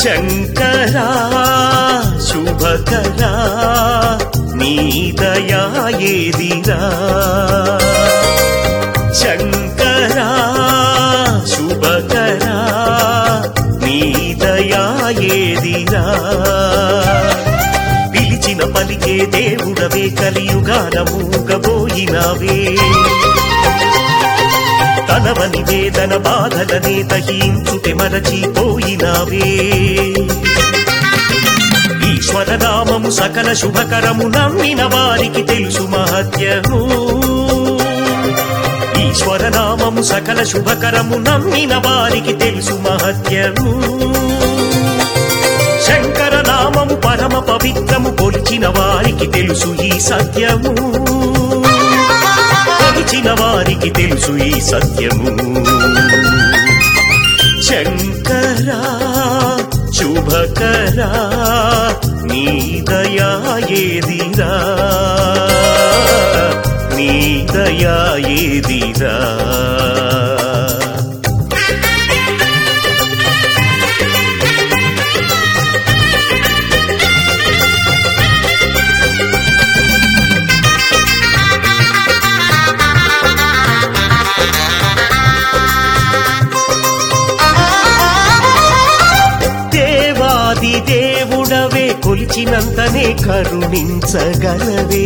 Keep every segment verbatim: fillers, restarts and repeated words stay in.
శంకరా శుభకరా నీ దయా ఏదిరా శంకరా శుభకరా నీ దయా ఏదిరా పిలిచిన పలికే దేవుడవే కలియుగాన మూగబోయినావే తనవని వేదన బాధలనే దహించుటే మరచిపోయినావే ఈశ్వరనామము సకల శుభకరము నమ్మిన వారికి తెలుసు మహత్యము ఈశ్వరనామము సకల శుభకరము నమ్మిన వారికి తెలుసు మహత్యము శంకర నామము పరమ పవిత్రము కొలిచిన వారికి తెలుసు ఈ సత్యము కొలిచిన వారికి తెలుసు ఈ సత్యము శంకరా శుభకరా నీ దయా ఏదిరా నీ దయా ఏదిరా దేవుడవే కొలిచినంతనే కరుణించగలవే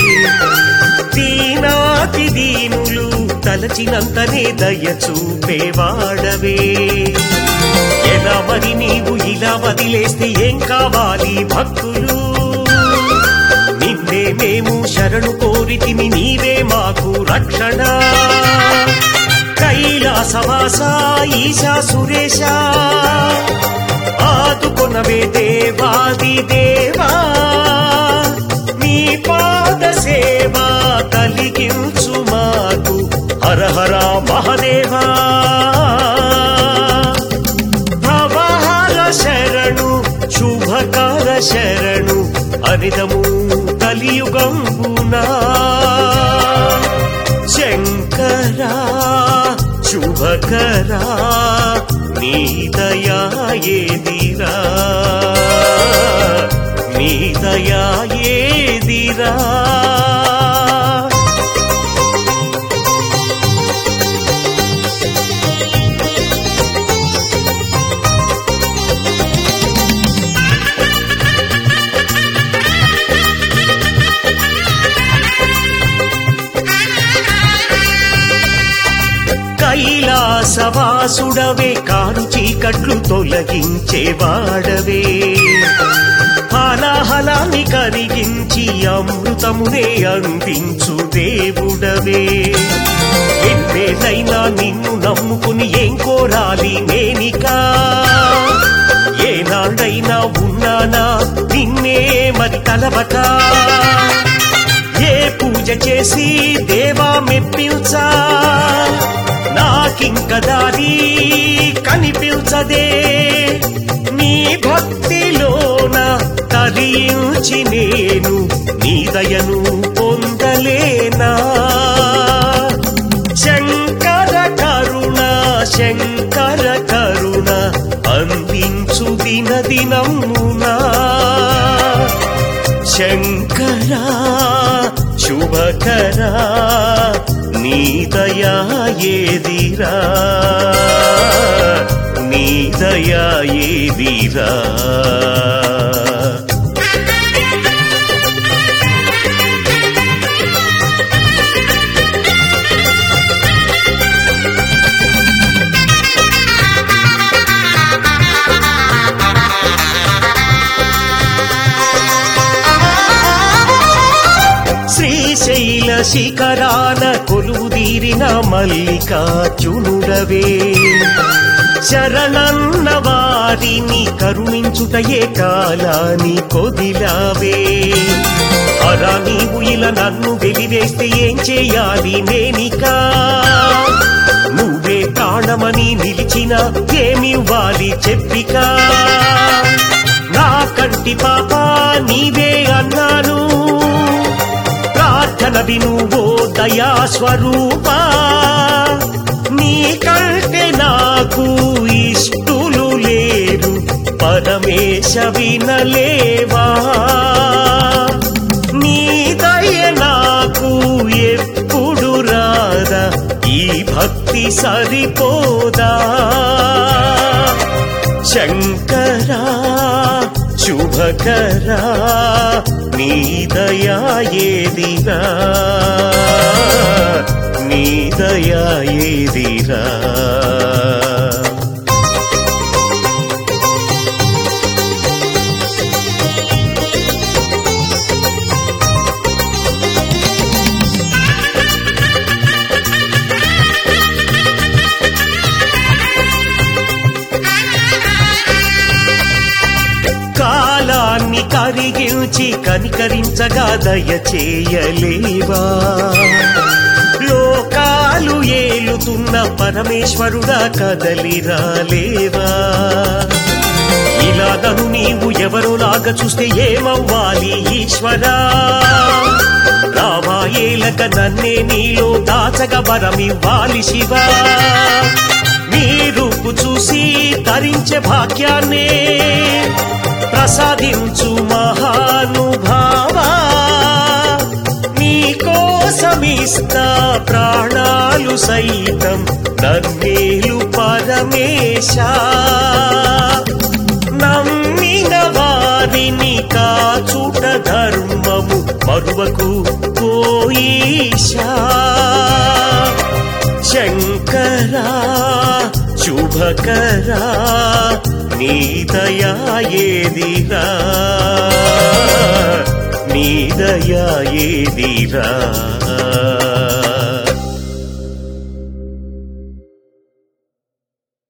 దీనాతి దీనులు తలచినంతనే దయ చూపేవాడవే ఎలా మరి నీవు ఇలా వదిలేస్తే ఏం కావాలి భక్తులు నిన్నే మేము శరణు కోరితిమి నీవే మాకు రక్షణ కైలాసవాస ఈశా సురేశ ఆదుకొనవే దేవాది దేవా నీ పాద సేవా కలిగించు మాకు హర హర మహదేవా భవహర శరణు శుభకర శరణు అనిదము కలియుగంబునా శంకరా శుభకరా నీ దయా ఏదిరా నీ దయా ఏదిరా కైలాసవాసుడవే కారు చీకట్లు తొలగించేవాడవే హాలాహలాన్ని కరిగించి అమృతమునే అందించు దేవుడవే ఎన్నేళ్ళైనా నిన్ను నమ్ముకుని ఏం కోరాలి నేనికా ఏనాడైనా ఉన్నానా నిన్నే మరి తలవక ఏ పూజ చేసి దేవా మెప్పించా నాకింక దారి కనిపించదే నీ భక్తిలోన తరించి నేను నీ దయను పొందలేనా శంకర కరుణ శంకర కరుణ అందించు దిన దినమునా శంకరా శుభకరా నీ దయా ఏదిరా నీ దయా ఏదిరా శ్రీశైల శిఖరాన కొలువుదీరిన మల్లికార్జునుడవే శరణన్న వారిని కరుణించుటయే కాలాని కొదిలావే అరా నీవు ఇలా నన్ను వెలివేస్తే ఏం చేయాలి నేనికా నువ్వే ప్రాణమని నిలిచిన ఏమివ్వాలి చెప్పికా నా కంటి పాప నీవే అన్నాను ప్రార్థన విను ఓ దయా స్వరూపా నీ కంటే నాకు ఇష్టులు లేరు పర పరమేశ వినలేవా నీ దయ నాకు ఎప్పుడు రాదా ఈ భక్తి సరిపోదా శంకరా శుభకరా నీ దయా ఏదిరా నీ దయా ఏదిరా కాలాన్ని కరిగించి కనికరించగా దయ చేయలేవా లోకాలు ఏలుతున్న పరమేశ్వరుడా కదలి రాలేవా ఇలాగను నీవు ఎవరోలాగా చూస్తే ఏమవ్వాలి ఈశ్వరా రావా ఏలక నన్నే నీలో దాచగ వరమివ్వాలి శివా నీ రూపు చూసి తరించే భాగ్యాన్నే ప్రసాదించు మహానుభావా నీ కోసమిస్తా ప్రాణాలు సైతం నన్నేలు పరమేశ నమ్మిన వారిని కాచుట ధర్మము మరువకు కోయిషా శంకరా శుభకరా నీ దయా ఏదిరా నీ దయా ఏదిరా